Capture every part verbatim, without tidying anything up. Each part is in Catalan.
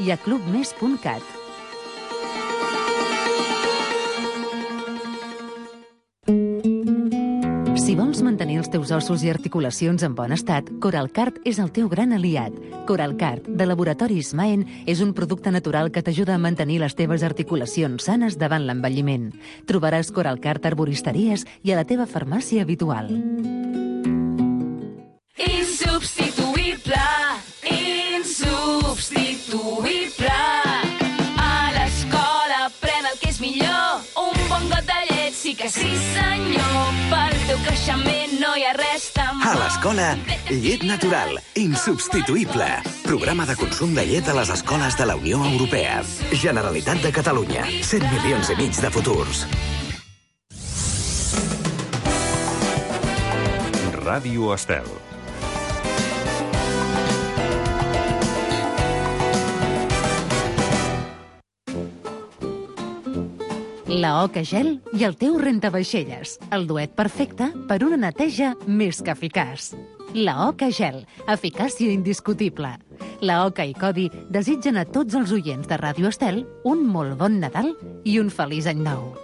i a club més punt cat. Si vols mantenir els teus ossos i articulacions en bon estat, Coralcart és el teu gran aliat. Coralcart, de Laboratori Smaen, és un producte natural que t'ajuda a mantenir les teves articulacions sanes davant l'envelliment. Trobaràs Coralcart a arboristeries i a la teva farmàcia habitual. Insubstituïble, insubstituïble. A l'escola pren el que és millor, un bon got de llet, sí que sí senyor. Pel teu creixement no hi ha res tan bo. A l'escola, llet natural, insubstituïble. Programa de consum de llet a les escoles de la Unió Europea. Generalitat de Catalunya. set milions i mig de futurs. Ràdio Estel. La Oca Gel i el teu rentavaixelles. El duet perfecte per una neteja més que eficaç. La Oca Gel, eficàcia indiscutible. La Oca i Codi desitgen a tots els oients de Ràdio Estel un molt bon Nadal i un feliç any nou.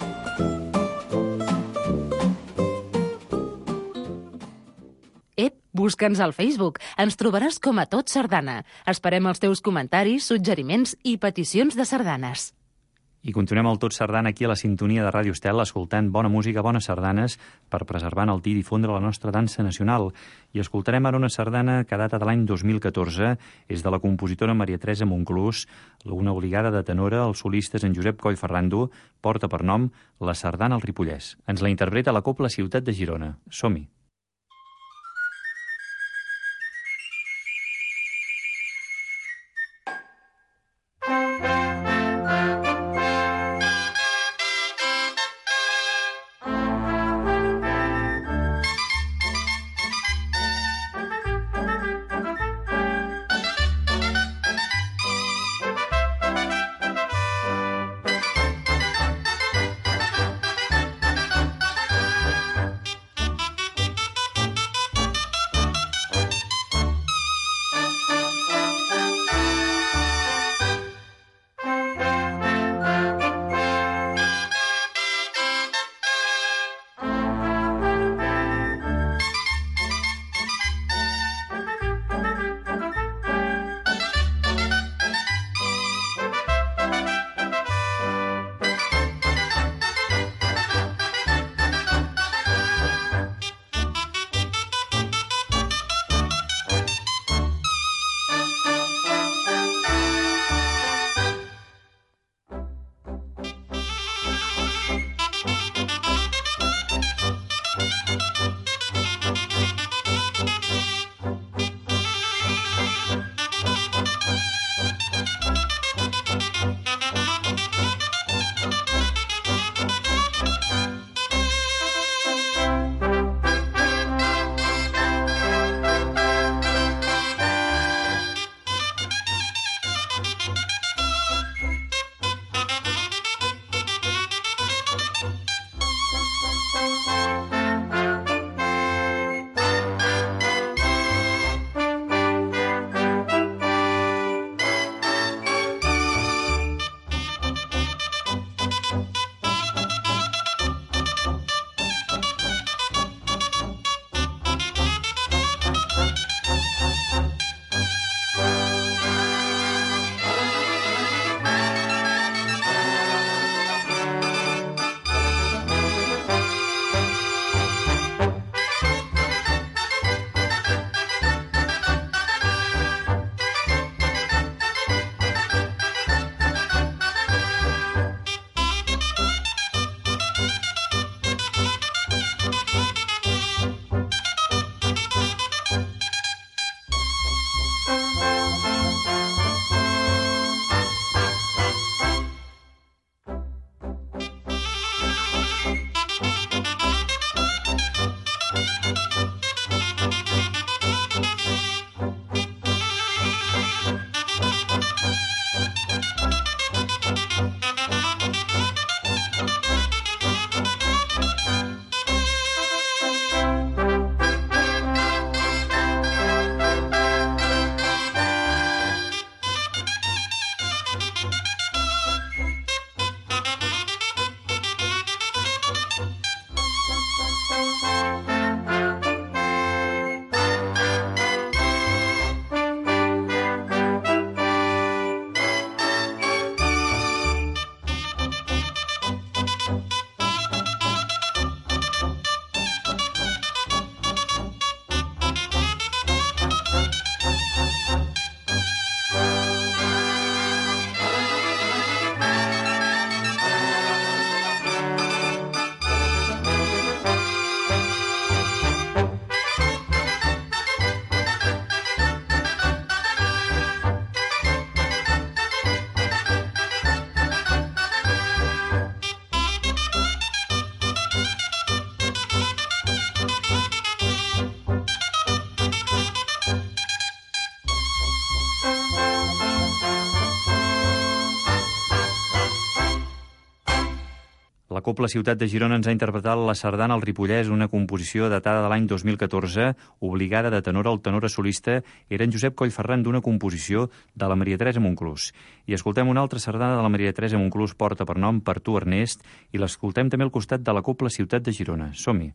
Ep, busca'ns al Facebook. Ens trobaràs com a Tot Sardana. Esperem els teus comentaris, suggeriments i peticions de sardanes. I continuem el Tot Sardana aquí a la sintonia de Ràdio Estel, escoltant bona música, bones sardanes, per preservar, enaltir i difondre la nostra dansa nacional. I escoltarem ara una sardana que data de l'any dos mil catorze, és de la compositora Maria Teresa Monclús, una obligada de tenora, els solistes en Josep Coll Ferrando, porta per nom La Sardana al Ripollès. Ens la interpreta la Cobla Ciutat de Girona. Som-hi! La Cobla Ciutat de Girona ens ha interpretat la sardana al Ripollès, una composició datada de l'any dos mil catorze, obligada de tenor al tenor solista, era en Josep Collferran, d'una composició de la Maria Teresa Monclús. I escoltem una altra sardana de la Maria Teresa Monclús, porta per nom Per tu, Ernest, i l'escoltem també al costat de la Cobla Ciutat de Girona. Som-hi!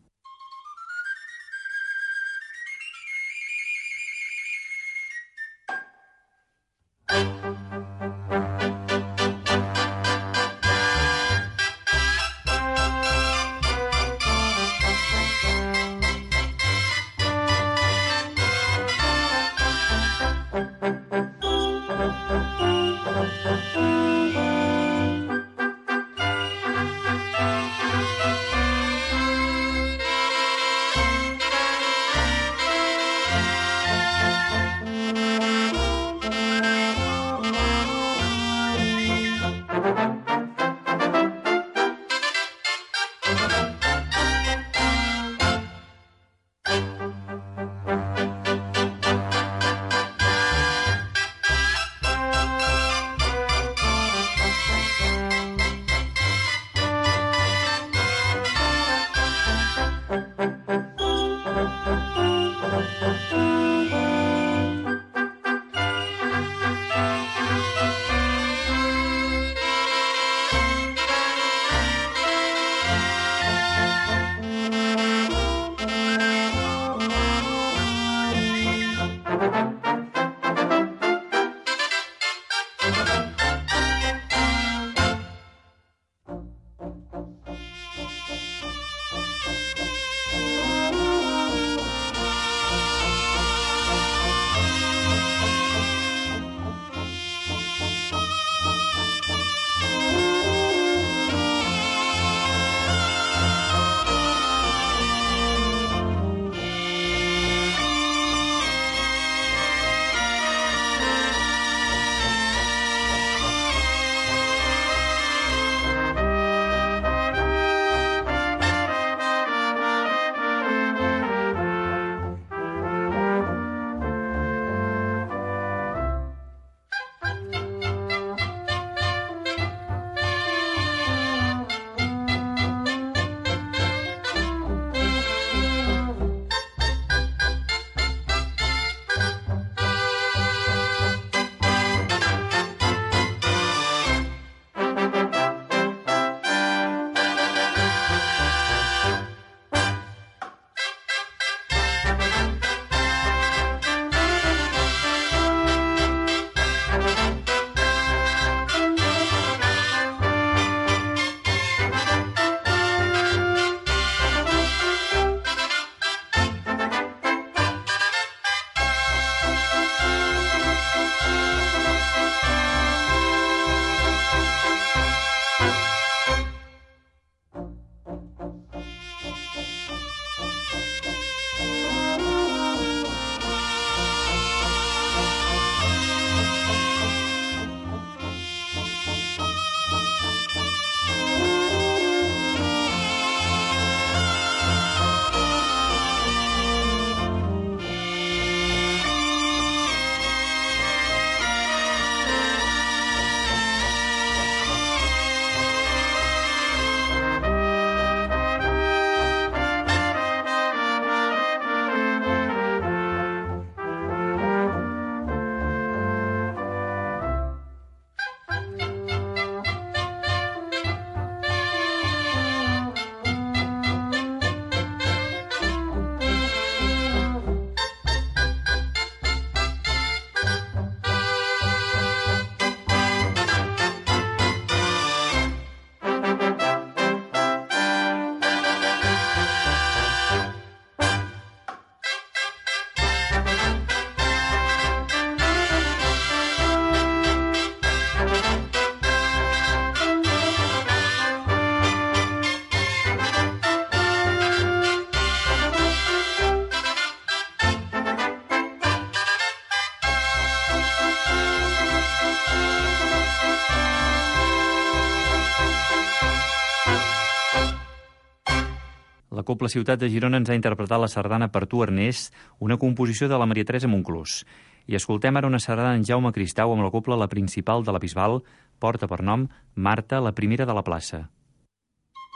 La Cobla Ciutat de Girona ens ha interpretat la sardana Per tu, Ernest, una composició de la Maria Teresa Monclús. I escoltem ara una sardana en Jaume Cristau amb la cobla La Principal de la Bisbal, porta per nom Marta, la primera de la plaça.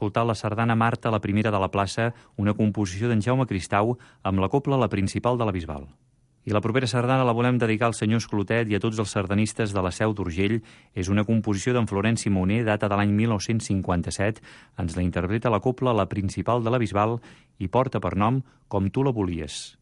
escoltat la sardana Marta, la primera de la plaça, una composició d'en Jaume Cristau, amb la cobla La principal de la Bisbal. I la propera sardana la volem dedicar al senyor Esclotet i a tots els sardanistes de la Seu d'Urgell. És una composició d'en Florenci Moner, data de l'any mil nou-cents cinquanta-set. Ens la interpreta la cobla La principal de la Bisbal i porta per nom Com tu la volies.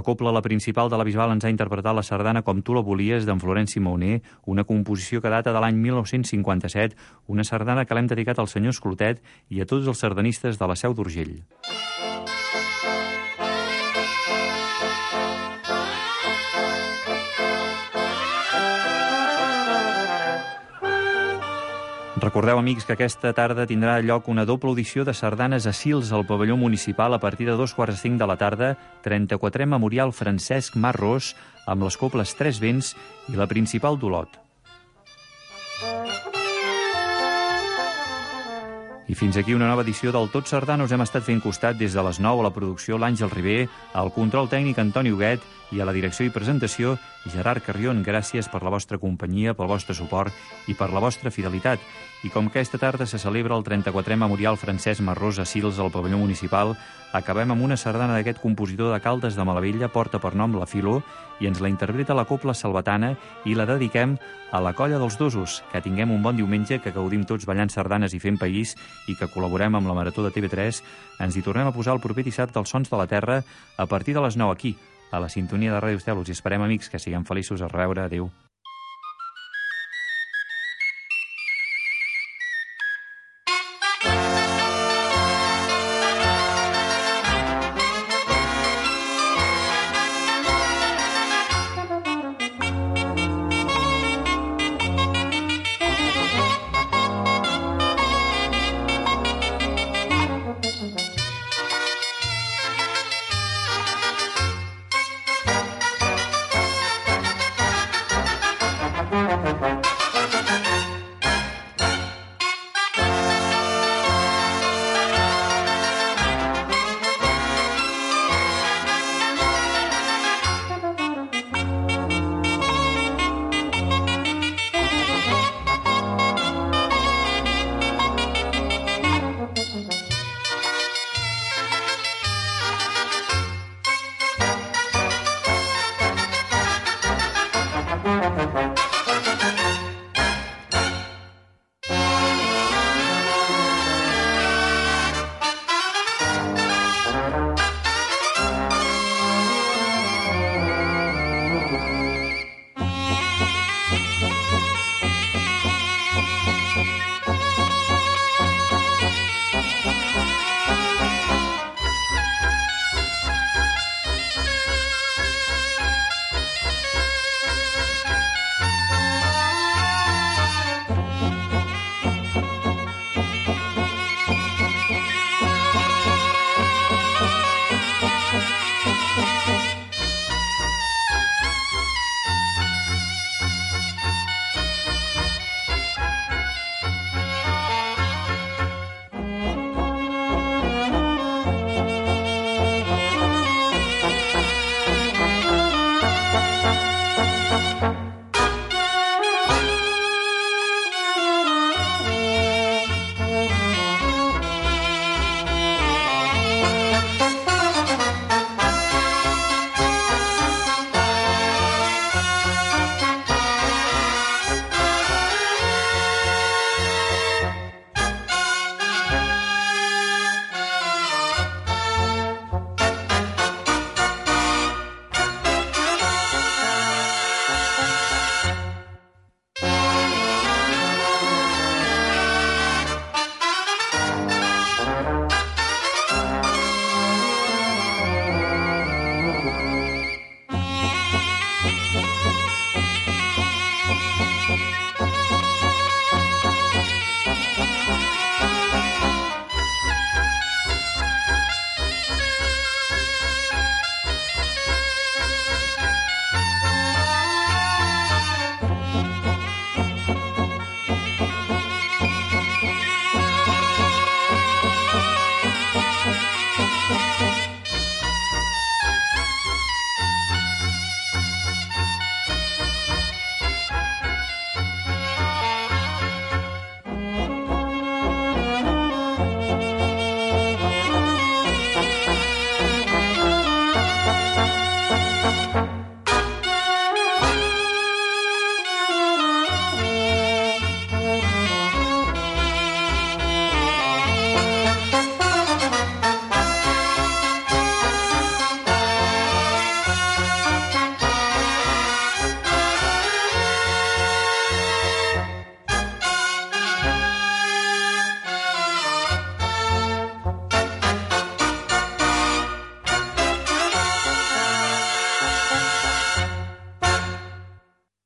La Copla, la principal de la Bisbal, ens ha interpretat la sardana Com tu la volies, d'en Florenci Mauner, una composició que data de l'any mil nou-cents cinquanta-set, una sardana que l'hem dedicat al senyor Esclotet i a tots els sardanistes de la Seu d'Urgell. Recordeu, amics, que aquesta tarda tindrà lloc una doble audició de sardanes a Sils al pavelló municipal a partir de dos quarts de cinc de la tarda, trenta-quatrè Memorial Francesc Marros, amb les coples Tres Vents i la principal d'Olot. I fins aquí una nova edició del Tot Sardana. Us hem estat fent costat des de les nou a la producció l'Àngel Ribé, al control tècnic Antoni Huguet i a la direcció i presentació Gerard Carrion. Gràcies per la vostra companyia, pel vostre suport i per la vostra fidelitat. I com que aquesta tarda se celebra el trenta-quatrè Memorial Francesc Marros a Sils al pavelló municipal, acabem amb una sardana d'aquest compositor de Caldes de Malavella, porta per nom La Filó, i ens la interpreta la Copla Salvatana i la dediquem a la Colla dels Dosos. Que tinguem un bon diumenge, que gaudim tots ballant sardanes i fent país i que col·laborem amb la Marató de T V tres. Ens hi tornem a posar el proper dissabte als Sons de la Terra a partir de les nou aquí, a la sintonia de Ràdio Estel. Us hi esperem, amics, que siguem feliços. A reveure. Adéu.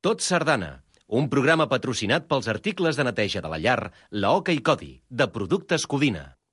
Tot Sardana, un programa patrocinat pels articles de neteja de la llar, la Oca i Codi, de Productes Codina.